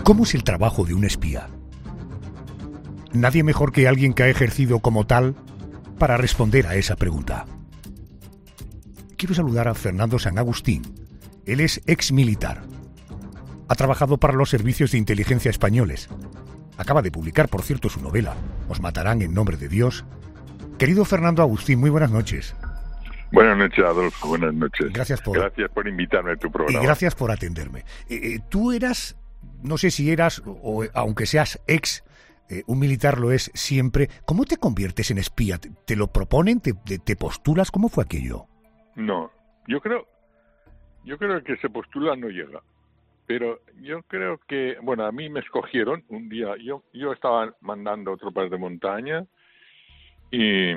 ¿Cómo es el trabajo de un espía? Nadie mejor que alguien que ha ejercido como tal para responder a esa pregunta. Quiero saludar a Fernando San Agustín. Él es ex militar. Ha trabajado para los servicios de inteligencia españoles. Acaba de publicar, por cierto, su novela, Os matarán en nombre de Dios. Querido Fernando Agustín, muy buenas noches. Buenas noches, Adolfo. Buenas noches. Gracias por invitarme a tu programa. Y gracias por atenderme. Tú eras, no sé si eras, o aunque seas ex, un militar lo es siempre. ¿Cómo te conviertes en espía? ¿Te lo proponen? ¿Te postulas? ¿Cómo fue aquello? No, yo creo que se postula no llega. Pero yo creo que, bueno, a mí me escogieron un día. Yo estaba mandando tropas de montaña y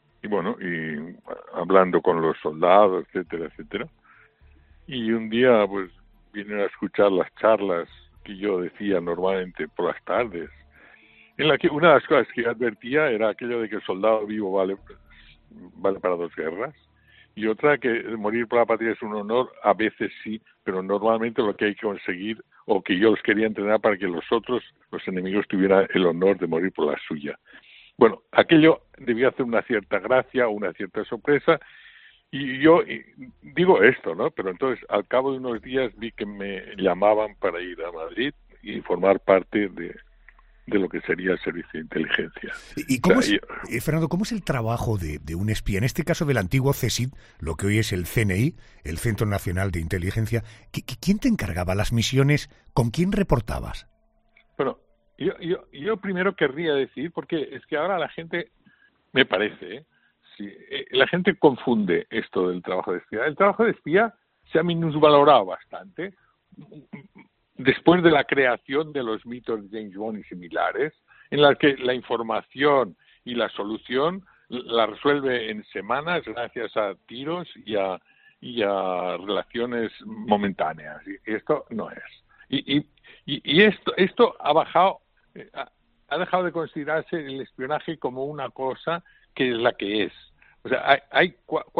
hablando con los soldados, etcétera, etcétera. Y un día, pues, vinieron a escuchar las charlas que yo decía normalmente por las tardes, en la que una de las cosas que advertía era aquello de que el soldado vivo vale para 2 guerras, y otra que morir por la patria es un honor, a veces sí, pero normalmente lo que hay que conseguir, o que yo los quería entrenar para que los enemigos tuvieran el honor de morir por la suya. Bueno, aquello debía hacer una cierta gracia o una cierta sorpresa, y yo digo esto, ¿no? Pero entonces, al cabo de unos días vi que me llamaban para ir a Madrid y formar parte de lo que sería el servicio de inteligencia. ¿Y cómo Fernando, cómo es el trabajo de un espía? En este caso del antiguo CSIC, lo que hoy es el CNI, el Centro Nacional de Inteligencia. ¿Quién te encargaba las misiones? ¿Con quién reportabas? Bueno, yo primero querría decir, porque es que ahora la gente, me parece, la gente confunde esto del trabajo de espía. El trabajo de espía se ha minusvalorado bastante después de la creación de los mitos de James Bond y similares, en las que la información y la solución la resuelve en semanas gracias a tiros y a relaciones momentáneas. Y esto no es. Y esto ha bajado, ha dejado de considerarse el espionaje como una cosa que es la que es. O sea, hay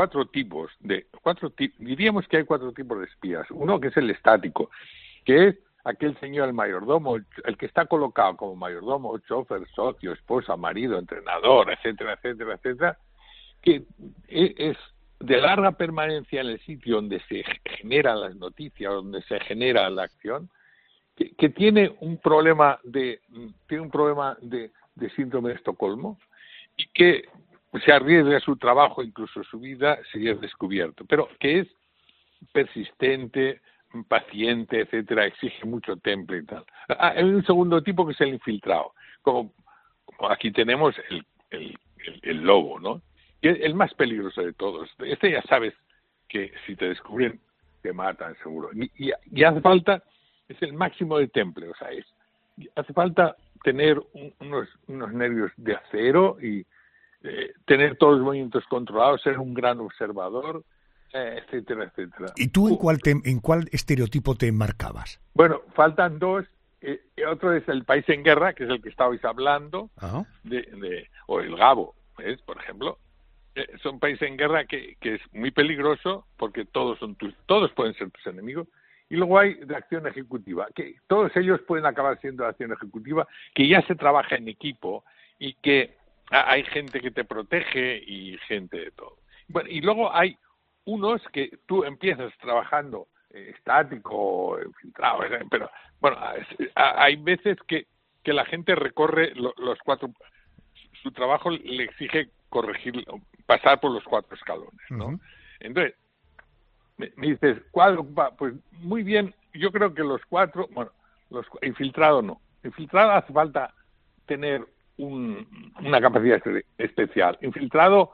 diríamos que hay 4 tipos de espías. Uno que es el estático, que es aquel señor, el mayordomo, el que está colocado como mayordomo, chofer, socio, esposa, marido, entrenador, etcétera, etcétera, etcétera, que es de larga permanencia en el sitio donde se generan las noticias, donde se genera la acción, que tiene un problema de síndrome de Estocolmo y que se arriesga su trabajo, incluso su vida, si es descubierto, pero que es persistente, paciente, etcétera, exige mucho temple y tal. Hay un segundo tipo que es el infiltrado, como aquí tenemos el lobo, ¿no? Y el más peligroso de todos. Este ya sabes que si te descubren te matan seguro. Y hace falta, es el máximo de temple, o sea, hace falta tener unos nervios de acero y tener todos los movimientos controlados, ser un gran observador, etcétera, etcétera. ¿Y tú en cuál estereotipo te enmarcabas? Bueno, faltan 2. Otro es el país en guerra, que es el que estabais hablando, o el Gabo, ¿ves? Por ejemplo. Son países en guerra que es muy peligroso porque todos pueden ser tus enemigos. Y luego hay de acción ejecutiva, que todos ellos pueden acabar siendo de acción ejecutiva, que ya se trabaja en equipo y que hay gente que te protege y gente de todo. Bueno, y luego hay unos que tú empiezas trabajando estático, infiltrado, pero bueno, hay veces que la gente recorre los 4, su trabajo le exige pasar por los 4 escalones, ¿no? Uh-huh. Entonces, me dices, ¿cuál? Pues muy bien, yo creo que los 4, bueno, infiltrado no. Infiltrado hace falta tener una capacidad especial. Infiltrado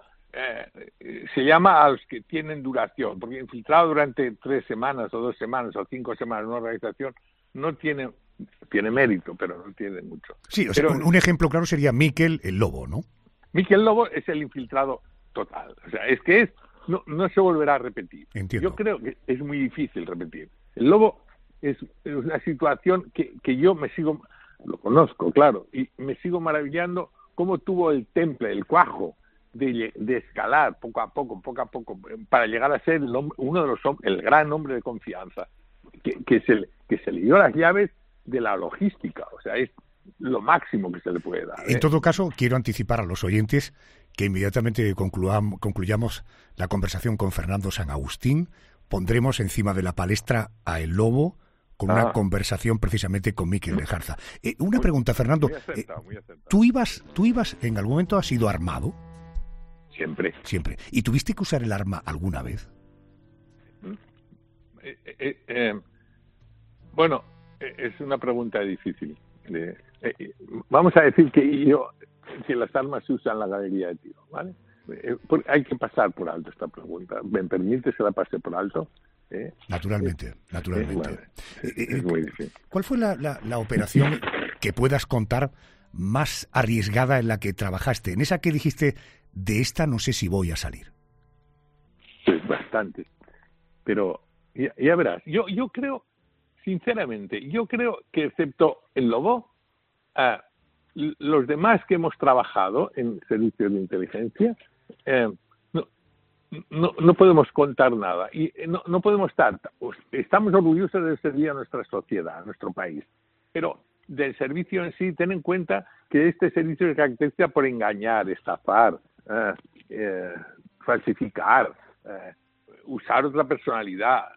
se llama a los que tienen duración, porque infiltrado durante 3 semanas o 2 semanas o 5 semanas en una organización no tiene mérito, pero no tiene mucho. Sí, o sea, un ejemplo claro sería Mikel el Lobo, ¿no? Mikel Lobo es el infiltrado total. O sea, es que no se volverá a repetir. Entiendo. Yo creo que es muy difícil repetir. El Lobo es una situación que yo lo conozco, claro, y me sigo maravillando cómo tuvo el temple, el cuajo, de escalar poco a poco, para llegar a ser el gran hombre de confianza, que se le dio las llaves de la logística, o sea, es lo máximo que se le puede dar. En todo caso, quiero anticipar a los oyentes que inmediatamente concluyamos la conversación con Fernando San Agustín, pondremos encima de la palestra a El Lobo con una conversación precisamente con Miquel Lejarza. Una pregunta, Fernando. Muy acertado. ¿Tú ibas, en algún momento has sido armado? Siempre. Siempre. ¿Y tuviste que usar el arma alguna vez? Bueno, es una pregunta difícil. Vamos a decir que las armas se usan en la galería de tiro, ¿vale? Hay que pasar por alto esta pregunta. ¿Me permite que la pase por alto? Naturalmente. Bueno, es muy difícil. ¿Cuál fue la operación que puedas contar más arriesgada en la que trabajaste? En esa que dijiste, de esta no sé si voy a salir. Pues bastante. Pero ya verás, yo creo, sinceramente, que excepto el Lobo, los demás que hemos trabajado en servicios de inteligencia, no podemos contar nada. Y no podemos estar. Estamos orgullosos de servir a nuestra sociedad, a nuestro país. Pero del servicio en sí, ten en cuenta que este servicio se caracteriza por engañar, estafar, falsificar, usar otra personalidad.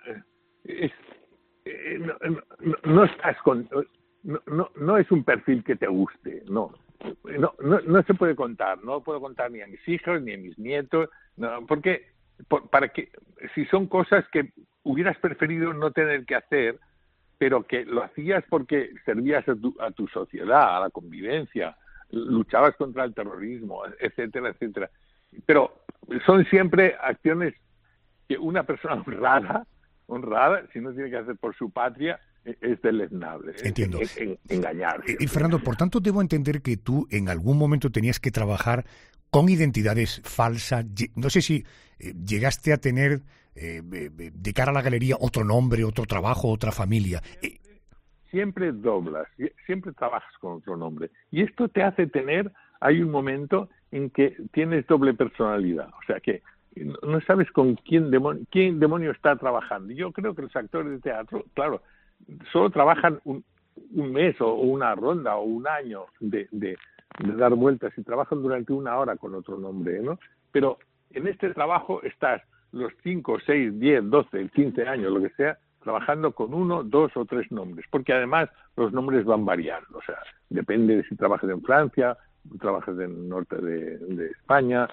No es un perfil que te guste, no se puede contar, no puedo contar ni a mis hijos ni a mis nietos, no, porque para que si son cosas que hubieras preferido no tener que hacer, pero que lo hacías porque servías a tu sociedad, a la convivencia, luchabas contra el terrorismo, etcétera, etcétera. Pero son siempre acciones que una persona honrada, si no tiene que hacer por su patria, es deleznable. Entiendo. Engañar. Y Fernando, por tanto, debo entender que tú en algún momento tenías que trabajar con identidades falsas. No sé si llegaste a tener, de cara a la galería, otro nombre, otro trabajo, otra familia. Siempre doblas, siempre trabajas con otro nombre. Y esto te hace hay un momento en que tienes doble personalidad. O sea que no sabes con quién demonio está trabajando. Yo creo que los actores de teatro, claro, solo trabajan un mes o una ronda o un año de dar vueltas y trabajan durante una hora con otro nombre, ¿no? Pero en este trabajo estás los 5, 6, 10, 12, 15 años, lo que sea, trabajando con 1, 2 o 3 nombres, porque además los nombres van variando, o sea, depende de si trabajas en Francia, trabajas en el norte de España,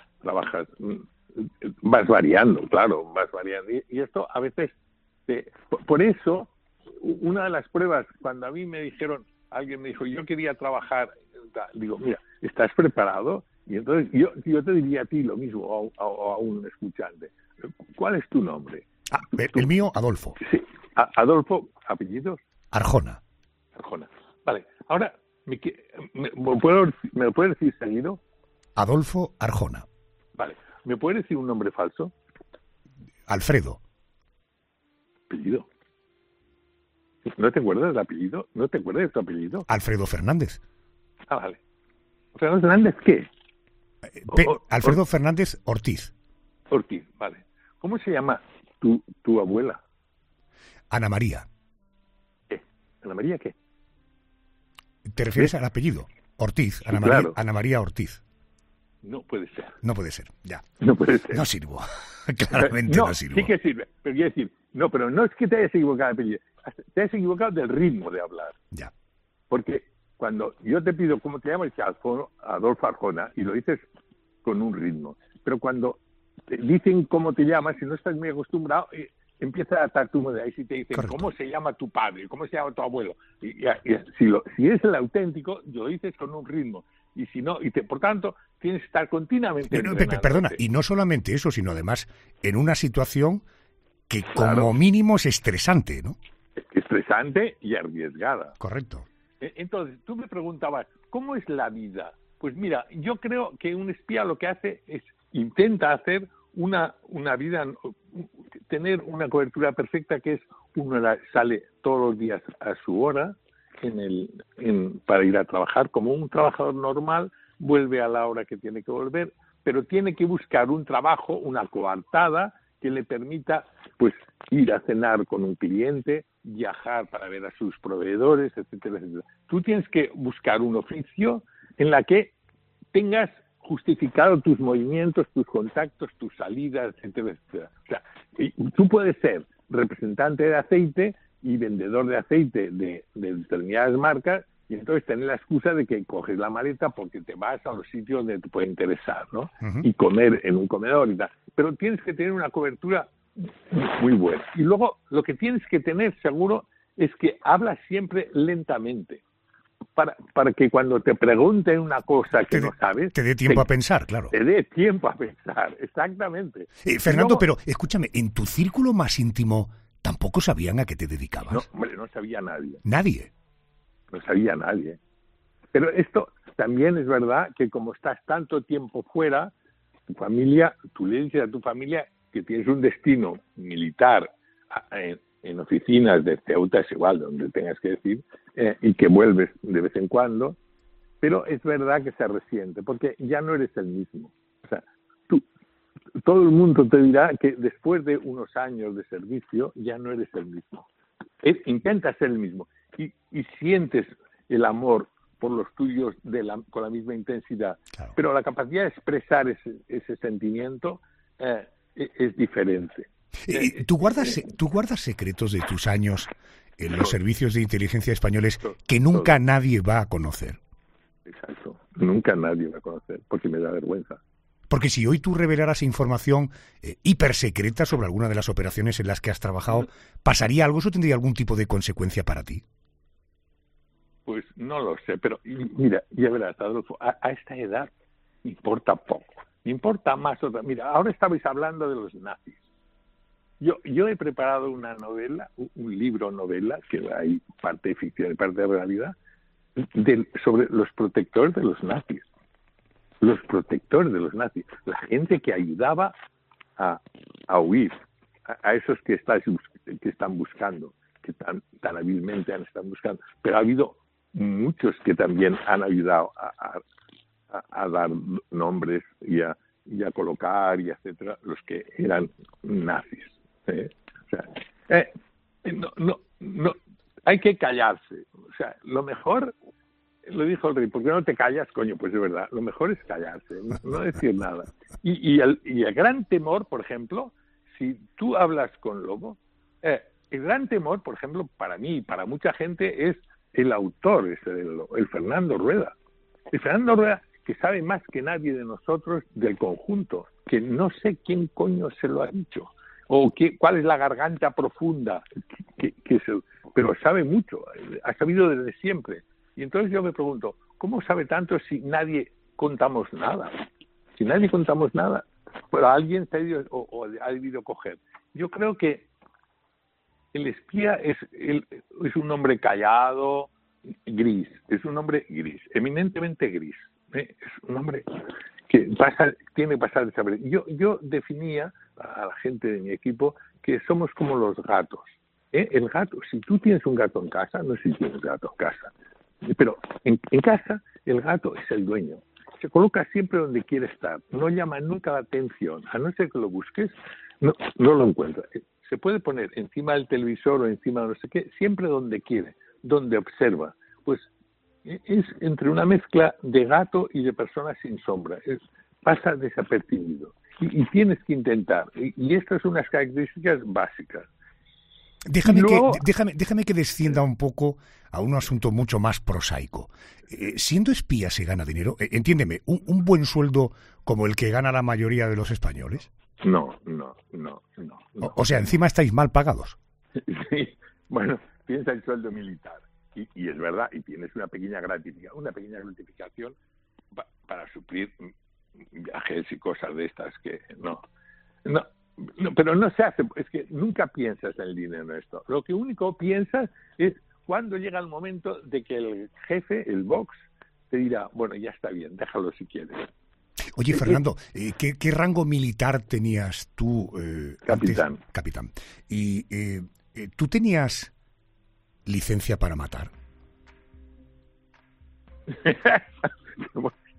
vas variando, claro, y esto a veces, por eso, una de las pruebas, cuando a mí alguien me dijo, yo quería trabajar, digo, mira, ¿estás preparado? Y entonces yo te diría a ti lo mismo, a un escuchante. ¿Cuál es tu nombre? El mío, Adolfo. Sí, Adolfo, ¿apellidos? Arjona. Vale, ahora, ¿me lo puedes decir seguido? Adolfo Arjona. Vale, ¿me puedes decir un nombre falso? Alfredo. ¿Apellido? ¿No te acuerdas del apellido? ¿No te acuerdas de tu apellido? Alfredo Fernández. Vale. ¿Fernando Fernández qué? Alfredo Fernández Ortiz. Ortiz, vale. ¿Cómo se llama tu abuela? Ana María. ¿Qué? ¿Ana María qué? ¿Te refieres al apellido? Ortiz. Sí, claro. Ana María Ortiz. No puede ser. No puede ser, ya. No puede ser. No sirvo. Claramente no sirvo. Sí que sirve, pero quiero decir, pero no es que te hayas equivocado de apellido, te has equivocado del ritmo de hablar. Ya. Porque cuando yo te pido cómo te llamas, dices Adolfo Arjona, y lo dices con un ritmo. Pero cuando te dicen cómo te llamas, si no estás muy acostumbrado, empieza a atar tu modelo. Y si te dicen, correcto, ¿cómo se llama tu padre? ¿Cómo se llama tu abuelo? Si es el auténtico, lo dices con un ritmo. Y si no, por tanto, tienes que estar continuamente Perdona, y no solamente eso, sino además en una situación que claro, como mínimo es estresante, ¿no? Estresante y arriesgada. Correcto. Entonces, tú me preguntabas, ¿cómo es la vida? Pues mira, yo creo que un espía lo que hace es, intenta hacer una vida, tener una cobertura perfecta, que es uno sale todos los días a su hora para ir a trabajar como un trabajador normal, vuelve a la hora que tiene que volver, pero tiene que buscar un trabajo, una coartada que le permita pues ir a cenar con un cliente viajar para ver a sus proveedores, etcétera, etcétera. Tú tienes que buscar un oficio en la que tengas justificado tus movimientos, tus contactos, tus salidas, etcétera, etcétera. O sea, tú puedes ser representante de aceite y vendedor de aceite de determinadas marcas, y entonces tener la excusa de que coges la maleta porque te vas a los sitios donde te puede interesar, ¿no? Uh-huh. Y comer en un comedor y tal. Pero tienes que tener una cobertura muy buena. Y luego lo que tienes que tener seguro es que hablas siempre lentamente. Para que cuando te pregunten una cosa que no sabes... Te dé tiempo a pensar, claro. Te dé tiempo a pensar, exactamente. Fernando, luego, pero escúchame, en tu círculo más íntimo tampoco sabían a qué te dedicabas. No, hombre, no sabía nadie. ¿Nadie? No sabía nadie. Pero esto también es verdad que como estás tanto tiempo fuera, tu familia, tú le dices a tu familia que tienes un destino militar en oficinas de Ceuta, es igual donde tengas que decir, y que vuelves de vez en cuando, pero es verdad que se resiente, porque ya no eres el mismo. O sea, todo el mundo te dirá que después de unos años de servicio ya no eres el mismo. Intentas ser el mismo y sientes el amor por los tuyos con la misma intensidad, claro. Pero la capacidad de expresar ese sentimiento es diferente. ¿Tú guardas secretos de tus años en los servicios de inteligencia españoles que nunca nadie va a conocer? Exacto, nunca nadie va a conocer, porque me da vergüenza. Porque si hoy tú revelaras información hipersecreta sobre alguna de las operaciones en las que has trabajado, ¿pasaría algo? ¿Eso tendría algún tipo de consecuencia para ti? Pues no lo sé, pero mira, ya verás, Adolfo, a esta edad me importa poco, me importa más otra. Mira, ahora estabais hablando de los nazis. Yo he preparado una novela, un libro novela, que hay parte de ficción y parte de realidad, sobre los protectores de los nazis. Los protectores de los nazis. La gente que ayudaba a huir, a esos que están buscando, que tan hábilmente están buscando. Pero ha habido muchos que también han ayudado a dar nombres y a colocar, y etcétera, los que eran nazis. O sea, no, hay que callarse. O sea, lo mejor, lo dijo el rey, ¿por qué no te callas, coño? Pues es verdad, lo mejor es callarse, no decir nada. Y el gran temor, por ejemplo, si tú hablas con Lobo, el gran temor, por ejemplo, para mí y para mucha gente, es el autor, el Fernando Rueda. El Fernando Rueda, que sabe más que nadie de nosotros del conjunto, que no sé quién coño se lo ha dicho, o cuál es la garganta profunda, pero sabe mucho, ha sabido desde siempre. Y entonces yo me pregunto, ¿cómo sabe tanto si nadie contamos nada? Si nadie contamos nada, pero alguien se ha debido coger. Yo creo que el espía es un hombre callado, gris, es un hombre gris, eminentemente gris. Es un hombre que tiene que pasar desapercibido. Yo definía a la gente de mi equipo que somos como los gatos. El gato, si tú tienes un gato en casa, no sé si tienes gato en casa, pero en casa el gato es el dueño. Se coloca siempre donde quiere estar, no llama nunca la atención, a no ser que lo busques, no lo encuentra. Se puede poner encima del televisor o encima de no sé qué, siempre donde quiere, donde observa. Pues es entre una mezcla de gato y de persona sin sombra. Pasa desapercibido. Y tienes que intentar. Y estas son unas características básicas. Déjame que descienda un poco a un asunto mucho más prosaico. ¿Siendo espía se gana dinero? Entiéndeme, ¿un buen sueldo como el que gana la mayoría de los españoles? No. O sea, encima estáis mal pagados. Sí, bueno, piensa el sueldo militar. Y es verdad, y tienes una pequeña gratificación para suplir viajes y cosas de estas que no, pero no se hace, es que nunca piensas en el dinero en esto. Lo que único piensas es cuando llega el momento de que el jefe, el box, te dirá, bueno, ya está bien, déjalo si quieres. Oye, Fernando, ¿qué rango militar tenías tú? Capitán. Antes? Capitán. ¿Y tú tenías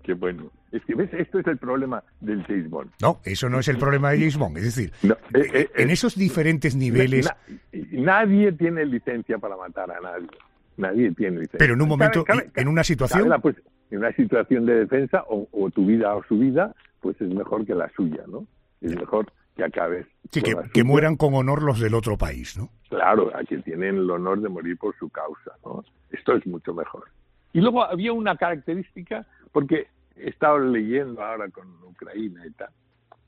qué bueno. Es que, ¿ves? Esto es el problema del James Bond. No, eso no es el problema de James Bond. Es decir, en esos diferentes niveles... Nadie tiene licencia para matar a nadie. Nadie tiene licencia. Pero en un momento, en una situación... Pues, en una situación de defensa, o tu vida o su vida, pues es mejor que la suya, ¿no? Es mejor que acabes... Sí, que mueran con honor los del otro país, ¿no? Claro, a que tienen el honor de morir por su causa, ¿no? Esto es mucho mejor. Y luego había una característica, porque he estado leyendo ahora con Ucrania y tal,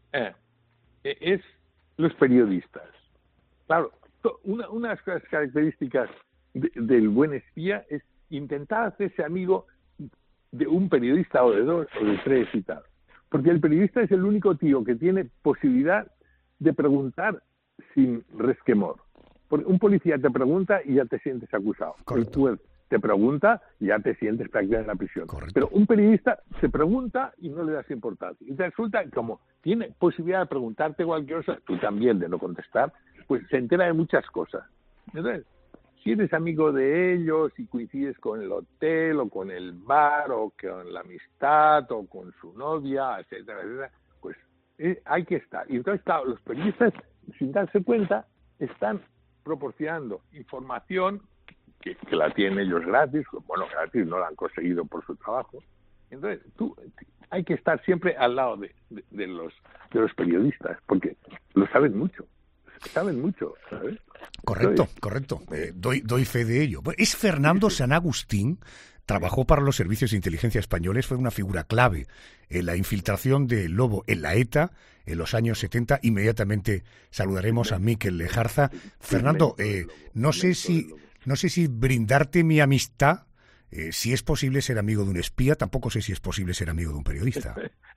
es los periodistas. Claro, una de las características del buen espía es intentar hacerse amigo de un periodista o de dos o de tres y tal. Porque el periodista es el único tío que tiene posibilidad de preguntar sin resquemor. Porque un policía te pregunta y ya te sientes acusado. Correcto. El juez te pregunta y ya te sientes prácticamente en la prisión. Correcto. Pero un periodista se pregunta y no le das importancia. Y te resulta que como tiene posibilidad de preguntarte cualquier cosa, tú también de no contestar, pues se entera de muchas cosas. Entonces, si eres amigo de ellos y coincides con el hotel o con el bar o con la amistad o con su novia, etcétera, etcétera, pues hay que estar. Y entonces, claro, los periodistas, sin darse cuenta, están proporcionando información que la tienen ellos gratis. Bueno, gratis no la han conseguido por su trabajo. Entonces, hay que estar siempre al lado de los periodistas, porque lo saben mucho, ¿sabes? Correcto, correcto. Doy fe de ello. Es Fernando San Agustín, trabajó para los servicios de inteligencia españoles, fue una figura clave en la infiltración del Lobo en la ETA en los años 70. Inmediatamente saludaremos a Mikel Lejarza. Fernando, no sé si brindarte mi amistad, si es posible ser amigo de un espía, tampoco sé si es posible ser amigo de un periodista.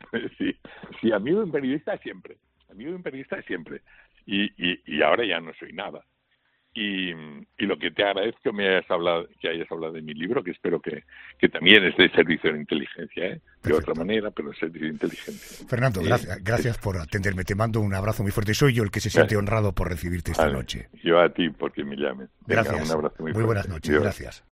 Sí, amigo de un periodista siempre. Y ahora ya no soy nada. Y lo que te agradezco que hayas hablado de mi libro, que espero que también es de servicio de inteligencia, de otra manera, pero servicio de inteligencia. Fernando, gracias por atenderme. Te mando un abrazo muy fuerte. Soy yo el que se siente honrado por recibirte esta noche. Yo a ti, porque me llames. Gracias. Un abrazo muy fuerte. Muy buenas noches. Dios. Gracias.